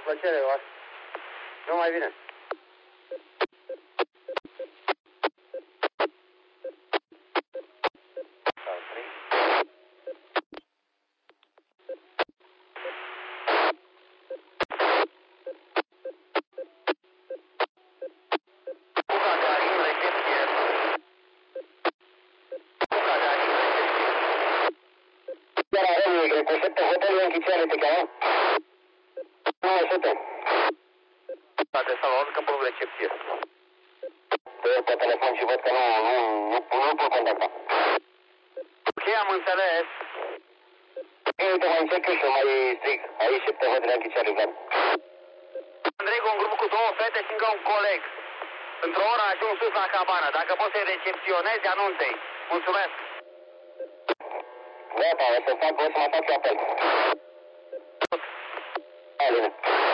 plăcere, oare? Nu mai bine. Recușepte hotelul închiceare te cheamă? 900. Poate să luăm câmpul recepție. Te iau pe telefon și văd că nu pot contacta. Ok, am înțeles. Uite, mai încerc eu și mai strig. Aici pe hotelul închiceare, Vlad. Andrei, cu un grup cu 2 fete și încă un coleg. Într-o oră ajung sus la cabană. Dacă poți să-i recepționezi, anunțe-i. Mulțumesc. Gata, o să mai fac și apel. Hai, bine.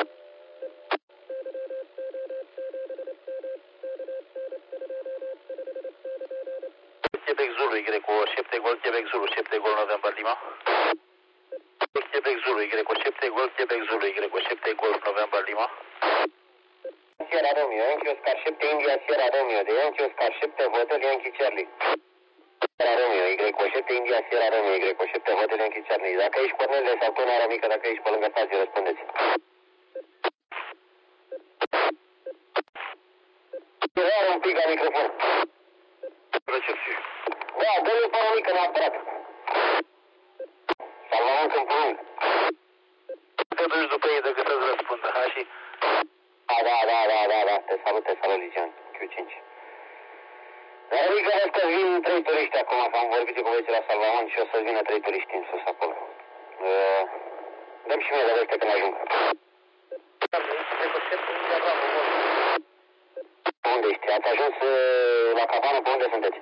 Quebec Zulu, Y, 7 Gol, Quebec Zulu, 7 Gol, November Lima. Quebec Zulu, Y, 7 Gol, Quebec Zulu, Y, 7 Gol, November Lima. Sierra Romeo, Yankee Oscar 7 India Sierra Romeo, de Yankee Oscar 7 Hotel Yankee Charlie. Sierra Romeo, Y7 India Sierra Romeo, Y7 Hotel Yankee Charlie. Dacă ești Cornele sau Tona Mică, dacă ești pe lângă stație, răspundeți. Iar un pic la microfon. Recepție. Da, dă-le pe o mică neapărat. Salvăm câmpul. Totuși după ei decât să-ți răspundă, ha, și... Da. Te salut, Ligion. Q5. Dar adică văd că vin 3 turiști acum, că am vorbit cu băieții la Salvamont și o să vină 3 turiști în sus acolo. Dăm și mie de ăștia când ajung. Unde ești? Ați ajuns la cabană? Pe unde sunteți?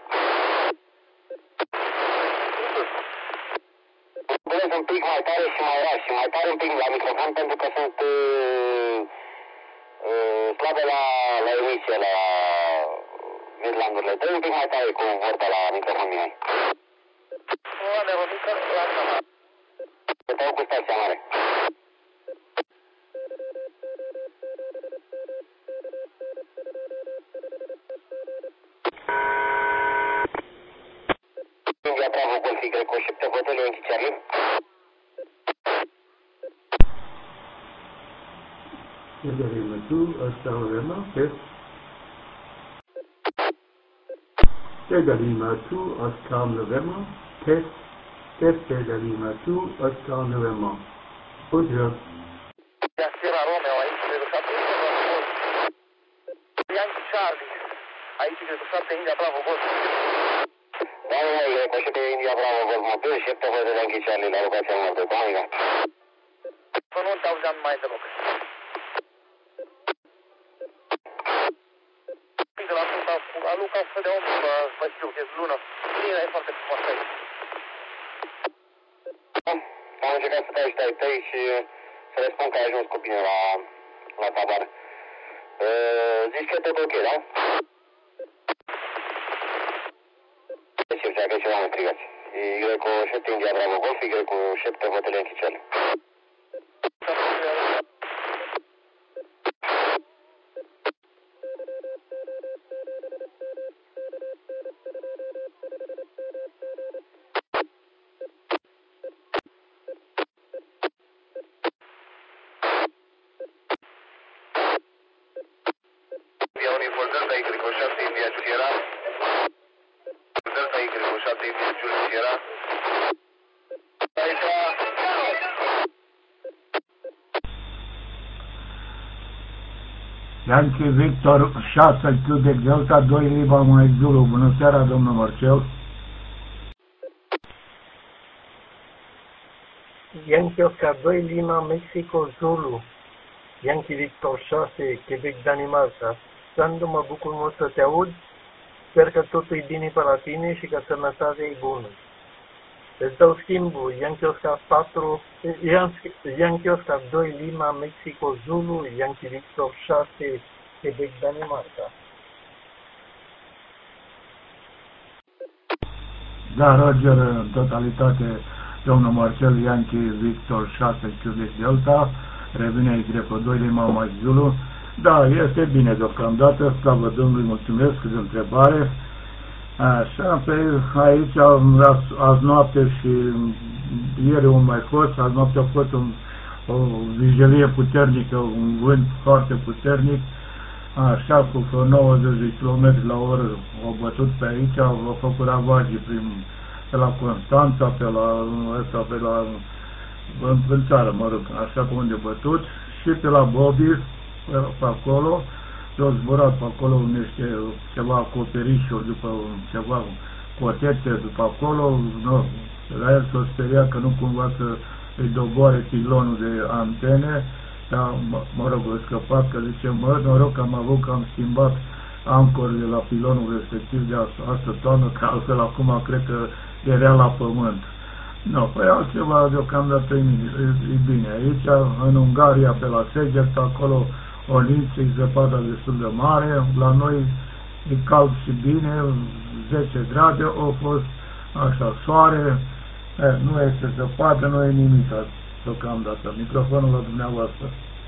Vorbesc un pic mai tare și mai rar și mai tare un pic la microfon pentru că sunt slabe la emisie, la Midlandurile. Dă un pic mai tare cu vorba la microfon, Mihai. Te dau cu stația mare. India Bravo Golf Y7 Hotel Yankee Charlie. Lima 2, Oscar November, test. Lima 2, Oscar November, test. Test Lima 2, Oscar November. Good job. Sierra Romeo, aici de 7 Yankee Charlie. Aici de 7 India Bravo Golf. Da, Y7 India Bravo Golf Mobil, 7 Hotel Yankee Charlie la locația noastră. Da, amiga. Păi nu te auzeam mai deloc. La Luca un fel de om, vă știu, e lună. Bine, e foarte frumos aici. Am încercat să dai ăștia tăi și să le spun că ai ajuns cu bine la tabară. Zici că tot ok, da? Deci, dacă e ceva mă strigați. Y7 India Bravo Golf, Y7 Hotel Yankee Charlie. Delta Y7 India Sierra. Delta Y7 India Sierra. Aici. Yankee Victor 6 Quebec Delta 2 Lima Mike Zulu. Bună seara, domnul Marcel. Yankee Oscar 2 Lima Mexico Zulu. Yankee Victor 6 Quebec Danimarca. Sandu, mă bucur mult să te aud. Sper că totul e bine pe la tine și că sănătatea e bună. Îți dau schimbul. Yankee Oscar 4 Yankee Oscar 2 Lima Mexico Zulu. Yankee Victor 6 Quebec Danimarca. Da, Roger, în totalitate, domnul Marcel Yankee Victor 6 Quebec Delta, revine Y2 Lima Mike Zulu. Da, este bine deocamdată, slavă Domnului, mulțumesc de întrebare. Așa, pe aici azi noapte și ieri au mai fost, azi noapte a fost o vijelie puternică, un vânt foarte puternic, așa, cu 90 de km la oră au bătut pe aici, au făcut ravagii pe la Constanța, pe la în țară, mă rog, așa pe unde bătut, și pe la Bobi, pe acolo, s-au zburat pe acolo niște ceva acoperișuri, după ceva cotete, după acolo, nu, la el s-o speria că nu cumva să îi doboare pilonul de antene, dar, mă rog, a scăpat, că zice, noroc că am schimbat ancorile la pilonul respectiv de asta toamnă, că altfel acum cred că era la pământ. Nu, păi altceva deocamdată e bine. Aici, în Ungaria, pe la Szeged, acolo o lință, e zăpada destul de mare, la noi e cald și bine, 10 grade, au fost așa, soare, nu este zăpadă, nu e nimic deocamdată. Microfonul la dumneavoastră.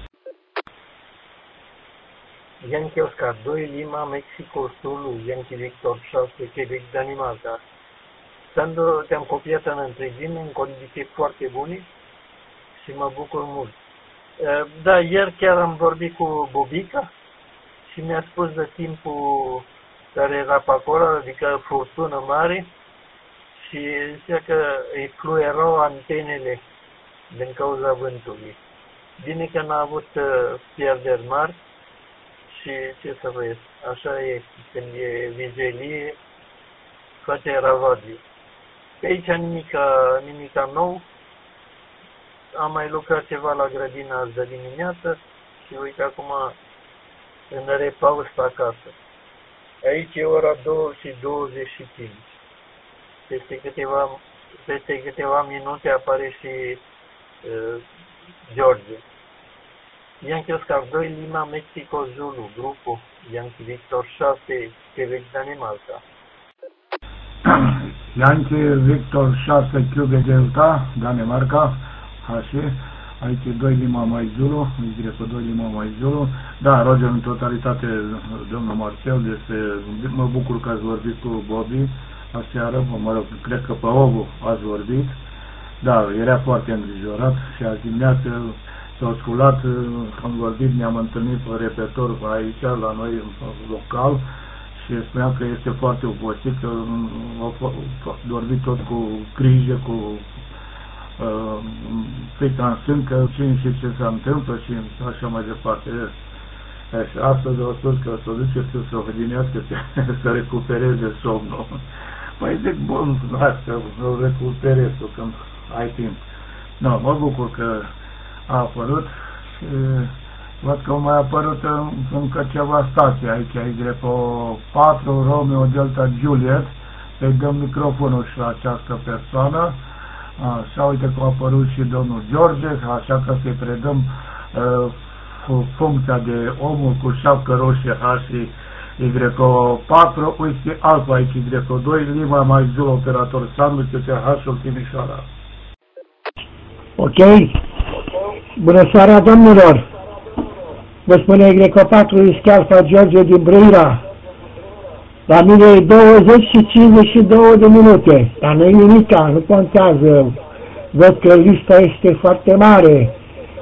Yankee Oscar 2, Lima, Mexico, Zulu, Yankee Victor 6, Quebec, Danimarca. Sandro, te-am copiat în întregime, în condiții foarte bune și mă bucur mult. Da, ieri chiar am vorbit cu Bobica și mi-a spus de timpul care era pe acolo, adică furtună mare, și zicea că îi fluierau antenele din cauza vântului. Bine că n-a avut pierderi mari și ce să vezi, așa e, când e vijelie, face ravagii. Pe aici nimica nou. Am mai lucrat ceva la grădina azi de dimineață și uite acum în repaus pe acasă. Aici e ora 2:25. Peste câteva minute apare și George. Yankee Oscar 2, Lima, Mexico, Zulu, grupul Yankee Victor 6, Quebec, Danimarca. Yankee Victor 6, Quebec, Delta, Danemarca, așa, aici 2 Lima Mike Zulu, Y2 Lima Mike Zulu. Da, Roger, în totalitate, domnul Marcel, mă bucur că ați vorbit cu Bobby aseară, mă rog, cred că pe Ovu ați vorbit. Da, era foarte îngrijorat și azi dimineață s-a sculat, am vorbit, ne-am întâlnit pe repetor aici, la noi, local, și spuneam că este foarte obosit, că a vorbit tot cu grijă, cu frica în sân, că cine știe ce se întâmplă și așa mai departe. Și astăzi au spus că s-o duce să se odinească, să recupereze somnul. Păi zic, bun, asta, o recuperez când ai timp. No, mă bucur că a apărut și văd că au mai apărut încă ceva stații aici, Y4, Romeo, Delta, Juliet, îi dăm microfonul și la această persoană, așa, uite că a apărut și domnul George, așa că să-i predăm funcția de omul cu șapcă roșie H și Y4, uite alfa aici, Y2, Lima Mike Zulu, operator Sandu, CCH-ul Timișoara. Ok. Bună seara, domnilor! Vă spune Y4, Alfa George din Brăila. La mine e 20 și 52 de minute, dar nu-i nimica, nu contează. Văd că lista este foarte mare.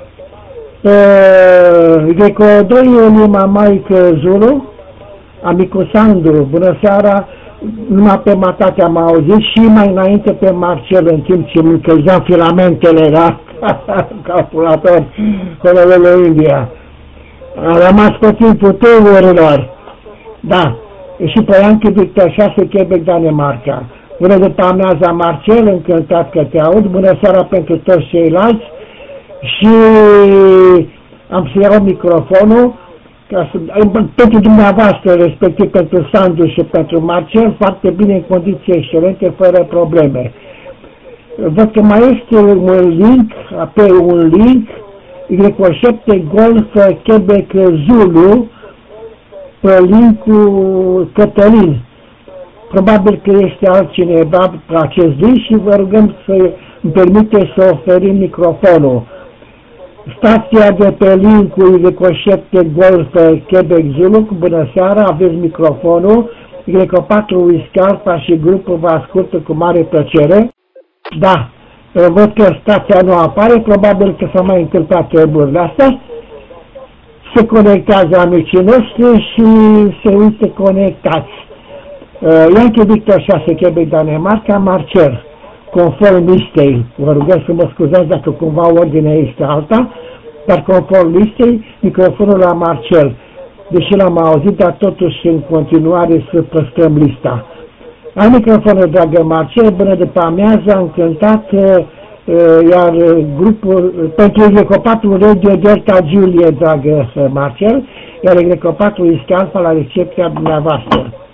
Y2 Lima Mike Zulu, amicu Sandu, bună seara. Numai pe Matatea am auzit și mai înainte pe Marcel, în timp ce îmi încălzeam filamentele la calculator, Colorele India. Am rămas cu timpul tururilor. Da, și pe Yankee Victor 6, Quebec, Danemarca. Bună după amiaza, Marcel, încântat că te aud. Bună seara pentru toți ceilalți. Și am să iau microfonul pentru dumneavoastră, respectiv pentru Sandu și pentru Marcel, foarte bine, în condiții excelente, fără probleme. Văd că mai este un link, apoi un link, Y7 Golf Quebec Zulu, pe linkul Cătălin. Probabil că este altcineva pe acest link și vă rugăm să îmi permite să oferim microfonul. Stația de pe linkul Ricoșete Golf Quebec Zulu, bună seara, aveți microfonul, Greco4 Whisky Alpha și grupul vă ascultă cu mare plăcere. Da, văd că stația nu apare, probabil că s-a mai întâmplat treburile astea. Se conectează amicii noștri și se uită conectați. Yankee Victor 6, Quebec, Danemarca, Marcel, conform listei, vă rugăm să mă scuzați dacă cumva ordinea este alta, dar conform listei, microfonul la Marcel, deși l-am auzit, dar totuși în continuare să păstrăm lista. Ai microfonul, dragă Marcel, bună după amiază, am cântat, iar grupul, pentru Greco4 Radio Delta Giulie, dragă Marcel, iar Greco4 Whisky Alpha la recepția dumneavoastră.